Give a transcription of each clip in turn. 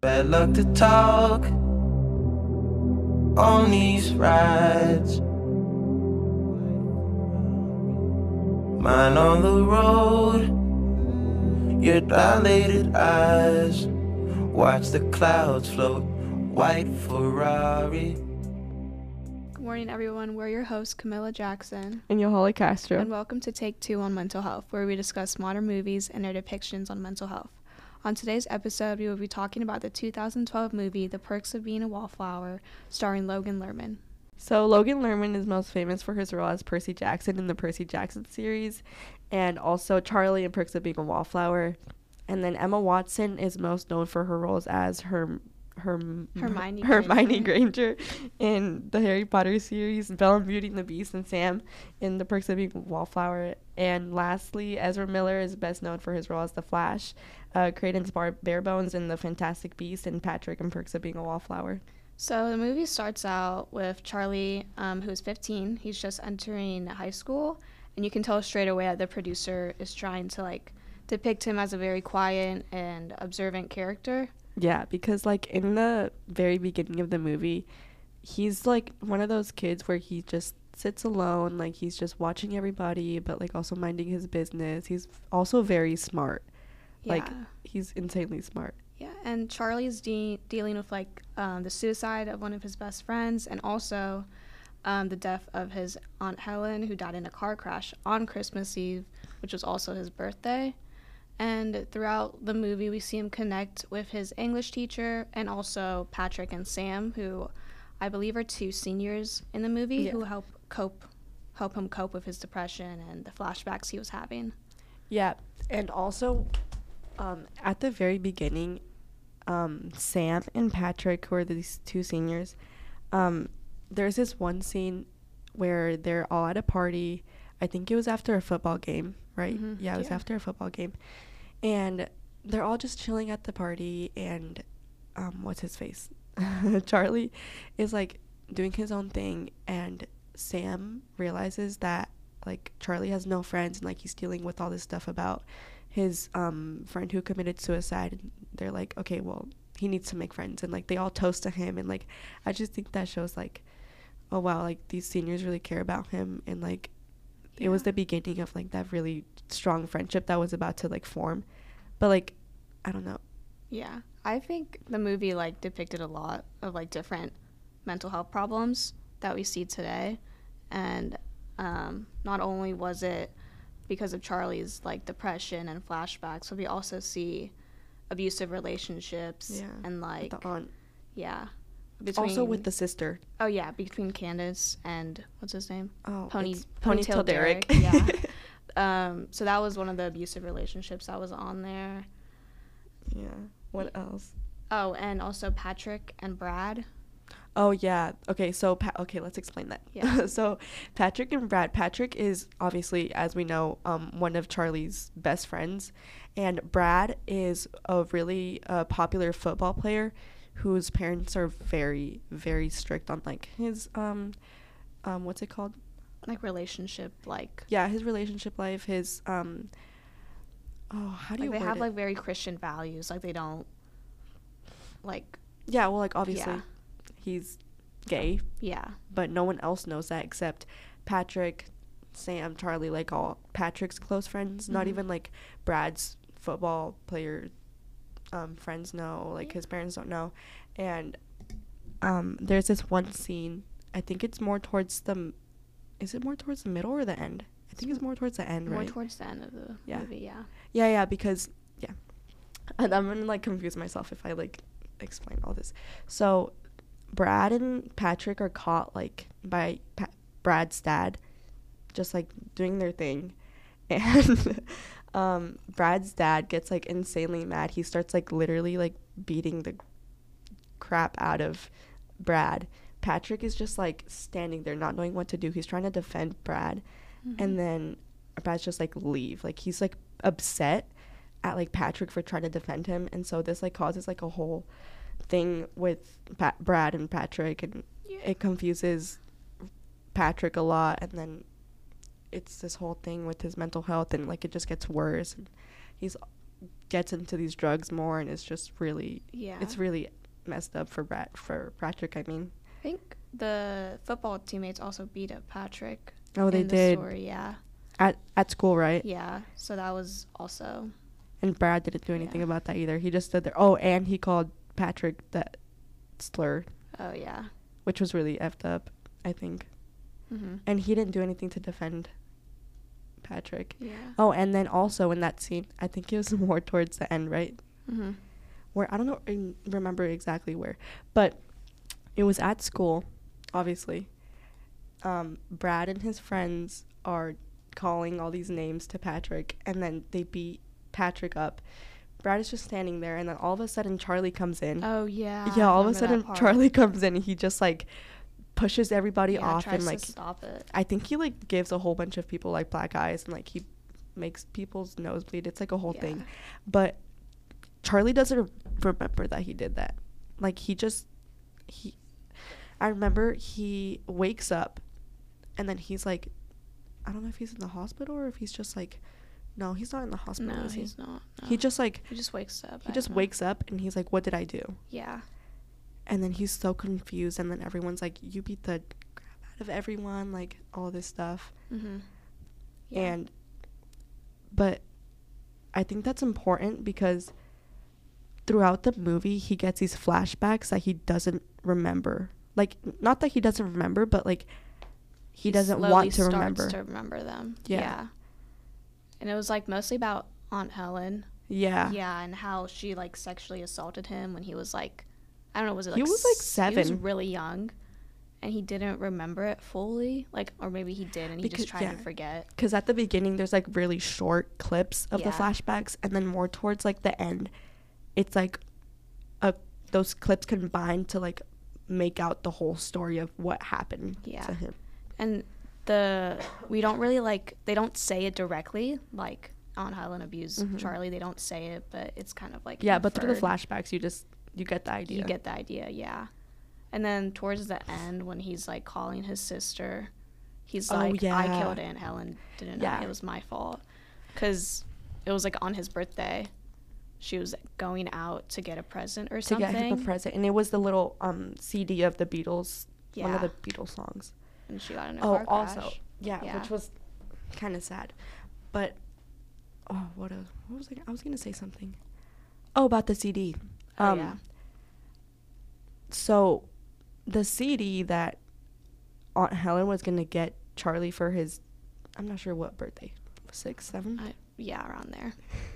Bad luck to talk on these rides. Mine on the road, your dilated eyes. Watch the clouds float, white Ferrari. Good morning, everyone. We're your hosts, Camilla Jackson and Yohali Castro. And welcome to Take 2 on Mental Health, where we discuss modern movies and their depictions on mental health. On today's episode, we will be talking about the 2012 movie The Perks of Being a Wallflower, starring Logan Lerman. So Logan Lerman is most famous for his role as Percy Jackson in the Percy Jackson series, and also Charlie in Perks of Being a Wallflower. And then Emma Watson is most known for her roles as Hermione Granger in the Harry Potter series, Belle and Beauty and the Beast, and Sam in the Perks of Being a Wallflower. And lastly, Ezra Miller is best known for his role as the Flash, Creighton's Barebones in the Fantastic Beast, and Patrick in Perks of Being a Wallflower. So the movie starts out with Charlie, who's 15. He's just entering high school, and you can tell straight away that the producer is trying to depict him as a very quiet and observant character. Yeah, because in the very beginning of the movie, he's one of those kids where he just sits alone, he's just watching everybody, but also minding his business. He's also very smart. Yeah. He's insanely smart. Yeah, and Charlie's dealing with the suicide of one of his best friends, and also the death of his Aunt Helen, who died in a car crash on Christmas Eve, which was also his birthday. And throughout the movie, we see him connect with his English teacher and also Patrick and Sam, who I believe are two seniors in the movie, who help him cope with his depression and the flashbacks he was having. Yeah, and also at the very beginning, Sam and Patrick, who are these two seniors, there's this one scene where they're all at a party. I think it was after a football game, right? Mm-hmm. Yeah, it was after a football game. And they're all just chilling at the party, and what's his face? Charlie is doing his own thing, and Sam realizes that Charlie has no friends, and he's dealing with all this stuff about his friend who committed suicide. And they're okay, well, he needs to make friends, and they all toast to him, and I just think that shows oh wow, these seniors really care about him, and it was the beginning of that really strong friendship that was about to form. But I don't know. Yeah, I think the movie depicted a lot of different mental health problems that we see today, and not only was it because of Charlie's depression and flashbacks, but we also see abusive relationships and the aunt. Yeah. Also with the sister. Oh yeah, between Candace and what's his name? Oh, Ponytail Derek. Yeah. So that was one of the abusive relationships that was on there. Yeah. What else? Oh, and also Patrick and Brad. Oh yeah. Okay, so let's explain that. Yeah. So Patrick and Brad. Patrick is obviously, as we know, one of Charlie's best friends, and Brad is a really popular football player whose parents are very, very strict on his what's it called? Relationship his relationship life, his how do you they word have it? very Christian values, they don't yeah, well obviously he's gay, but no one else knows that except Patrick, Sam, Charlie, all Patrick's close friends. Not even Brad's football player friends know, his parents don't know. And there's this one scene, I think it's more towards the middle or the end? I think it's more towards the end, right? More towards the end of the movie, because and I'm gonna confuse myself if I explain all this. So Brad and Patrick are caught by Brad's dad just doing their thing, and Brad's dad gets insanely mad. He starts literally beating the crap out of Brad. Patrick is just standing there not knowing what to do. He's trying to defend Brad, and then Brad's just leave. He's upset at Patrick for trying to defend him, and so this causes a whole thing with Brad and Patrick, and it confuses Patrick a lot, and then it's this whole thing with his mental health, and it just gets worse, and he's gets into these drugs more, and it's just really Yeah. it's really messed up for Patrick. I mean, I think the football teammates also beat up Patrick. oh, they in the did story, yeah. at school, right? Yeah. So that was also. And Brad didn't do anything Yeah. about that either. He just stood there. Oh, and he called Patrick that slur, Oh yeah. which was really effed up, I think. Mhm. And he didn't do anything to defend Patrick. Yeah. Oh, and then also in that scene, I think it was more towards the end, right? Mhm. Where I don't know, remember exactly where, but it was at school, obviously. Brad and his friends are calling all these names to Patrick, and then they beat Patrick up. Brad is just standing there, and then all of a sudden Charlie comes in. Oh yeah. Yeah, I all of a remember that sudden part. Charlie comes in, and he just like pushes everybody Yeah, off, tries and like to stop it. I think he like gives a whole bunch of people like black eyes, and like he makes people's nose bleed. It's like a whole thing. Yeah. But Charlie doesn't remember that he did that. Like I remember he wakes up, and then he's like, I don't know if he's in the hospital or if he's just like, no, he's not in the hospital. No, is he? he's not. No. He just like He just wakes up. he just wakes up, and he's like, what did I do? Yeah. And then he's so confused, and then everyone's like, you beat the crap out of everyone, like all this stuff. Mhm. Yeah. And but I think that's important because throughout the movie he gets these flashbacks that he doesn't remember. Like, not that he doesn't remember, but like he doesn't slowly want to starts remember. to remember them. Yeah. And it was like mostly about Aunt Helen. Yeah. Yeah, and how she like sexually assaulted him when he was like, I don't know, was it like He was, like, He was 7. really young, and he didn't remember it fully, like, or maybe he did, and he Because- just tried yeah. to forget. Because at the beginning there's like really short clips of the Yeah. flashbacks, and then more towards like the end it's like those clips combined to like make out the whole story of what happened Yeah. to him. And we don't really like, they don't say it directly, like Aunt Helen abused Mhm. Charlie. They don't say it, but it's kind of like Yeah, but through the inferred. flashbacks you get the idea. You get the idea, yeah. And then towards the end, when he's like calling his sister, he's Oh, like, I yeah. killed Aunt Helen, didn't I? Yeah. It was my fault. Because it was like on his birthday. She was going out to get a present or to something. get him a present, and it was the little CD of the Beatles, one of Yeah. the Beatles songs. And she got in a Oh, car crash. also, yeah, which was kind of sad. But what was I was gonna say something. Oh, about the CD. Oh, yeah. So, the CD that Aunt Helen was gonna get Charlie for his, I'm not sure what birthday, 6, 7. Yeah, around there.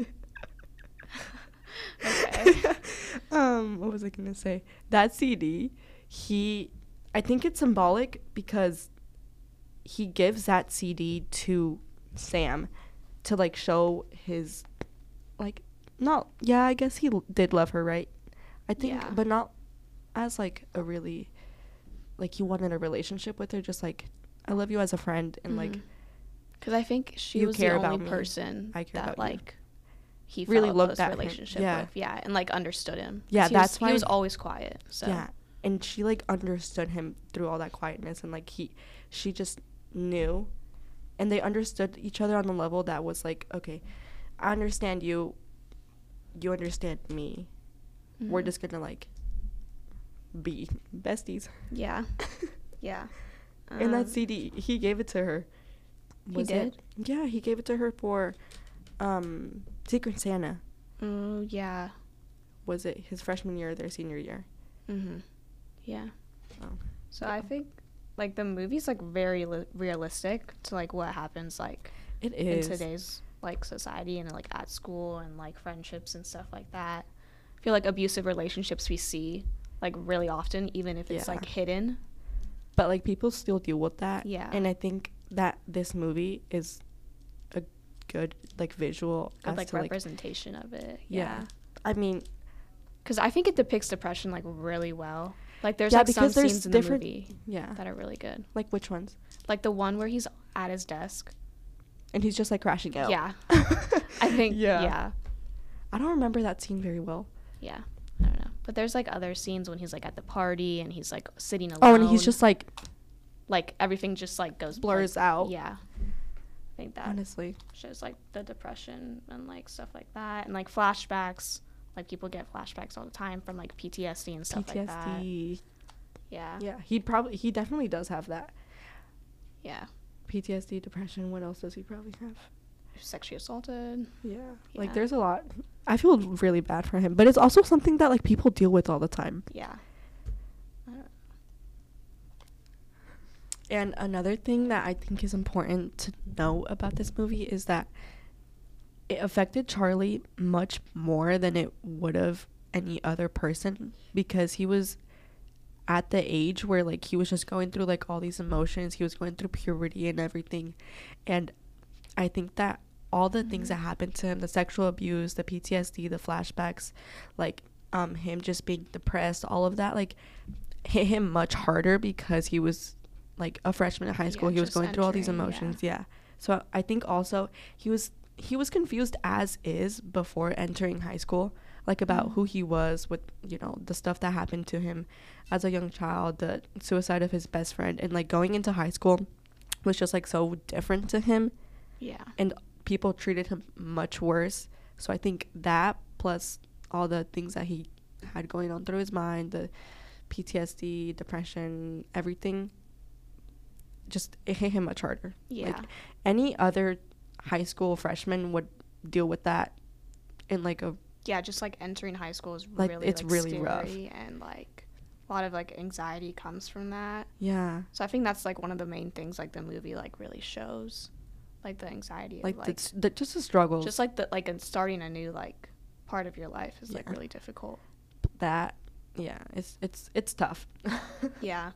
Okay. What was I gonna say? That CD, I think it's symbolic because he gives that CD to Sam to like show his, like, not, yeah, I guess he did love her, right? I think, Yeah. but not as like a really, like he wanted a relationship with her, just like, I love you as a friend, and like, Because I think she You was care the about only me. person I care that about you. like he Really felt a looked close at him. relationship Yeah. with. Yeah, and like understood him. 'Cause Yeah, that's he why- was always quiet. So yeah, and she like understood him through all that quietness, and like she just knew, and they understood each other on the level that was like, okay, I understand you, you understand me, we're Mhm. just gonna like be besties. Yeah. Yeah. And that CD, he gave it to her. He did? Yeah, he gave it to her for Secret Santa. Oh yeah. Was it his freshman year or their senior year? Mhm. Yeah. Oh. So I think like the movie's like very realistic to like what happens like It is. in today's like society and like at school and like friendships and stuff like that. I feel like abusive relationships we see like really often, even if it's Yeah. like hidden. But like people still deal with that. Yeah. And I think that this movie is a good like visual Good as like to, like, representation of it. yeah. I mean, Because I think it depicts depression like really well. Like there's yeah, like some because there's scenes in the different movie yeah. that are really good. Like which ones? Like the one where he's at his desk. And he's just like crashing out. Yeah. I think Yeah. yeah. I don't remember that scene very well. Yeah. I don't know. But there's like other scenes when he's like at the party and he's like sitting alone. Oh, and he's just like like everything just like goes blurs like, out. Yeah. think that honestly. shows like the depression and like stuff like that, and like flashbacks. Like people get flashbacks all the time from like PTSD and stuff like that. PTSD. Yeah. Yeah, he definitely does have that. Yeah. PTSD, depression. What else does he probably have? Sexually assaulted. Yeah. Yeah. Like there's a lot. I feel really bad for him, but it's also something that like people deal with all the time. Yeah. And another thing that I think is important to know about this movie is that it affected Charlie much more than it would have any other person, because he was at the age where like he was just going through like all these emotions. He was going through puberty and everything. And I think that all the things that happened to him, the sexual abuse, the PTSD, the flashbacks, like him just being depressed, all of that like hit him much harder because he was like a freshman in high school. He was going through all these emotions. Yeah. So I think also he was confused as is before entering high school, like about who he was, with, you know, the stuff that happened to him as a young child, the suicide of his best friend, and like going into high school was just like so different to him. Yeah. And people treated him much worse. So I think that, plus all the things that he had going on through his mind, the PTSD, depression, everything, just it hit him much harder. Yeah. Like any other high school freshman would deal with that in like a, Yeah, just like entering high school is like, really it's like, really scary, rough. and like a lot of like anxiety comes from that. yeah, So I think that's like one of the main things like the movie like really shows, like the anxiety like, of like just the struggles just like the like starting a new like part of your life is like Yeah. really difficult. that. Yeah, it's tough. Yeah.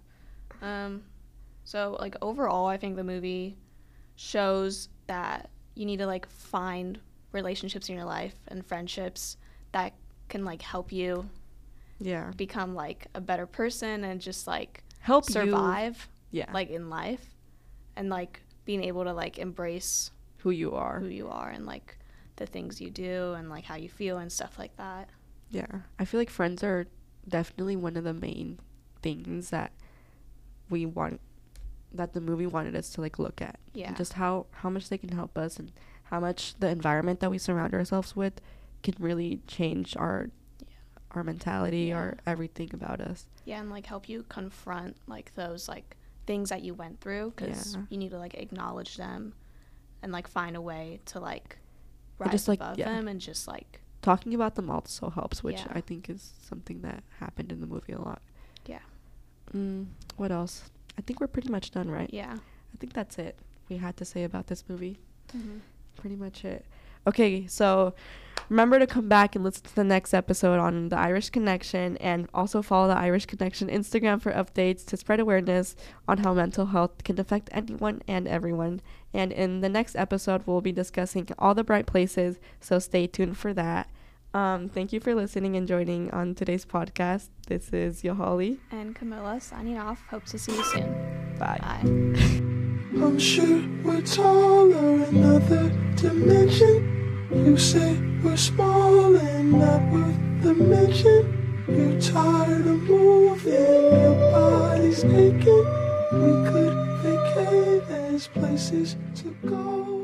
So like overall, I think the movie shows that you need to like find relationships in your life and friendships that can like help you Yeah, become like a better person and just like help survive you, yeah, like in life, and like being able to like embrace who you are. who you are and like the things you do and like how you feel and stuff like that. Yeah, I feel like friends are definitely one of the main things that we want, that the movie wanted us to like look at. Yeah. And just how much they can help us, and how much the environment that we surround ourselves with can really change our mentality, Yeah. our everything about us. Yeah, and like help you confront like those like things that you went through, because Yeah. you need to like acknowledge them and like find a way to like Or rise just, like, above yeah. them, and just like Talking about them also helps, which Yeah. I think is something that happened in the movie a lot. Yeah. What else? I think we're pretty much done, right? Yeah. I think that's it we had to say about this movie. Mm-hmm. Pretty much it. Okay, so remember to come back and listen to the next episode on the Irish Connection, and also follow the Irish Connection Instagram for updates to spread awareness on how mental health can affect anyone and everyone. And in the next episode, we'll be discussing all the bright places, so stay tuned for that. Thank you for listening and joining on today's podcast. This is Yohali. And Camilla signing off. Hope to see you soon. Bye. Bye. I'm sure we're taller in another dimension. You say we're small and not worth the mention. You're tired of moving, your body's aching. We could vacate, there's places to go.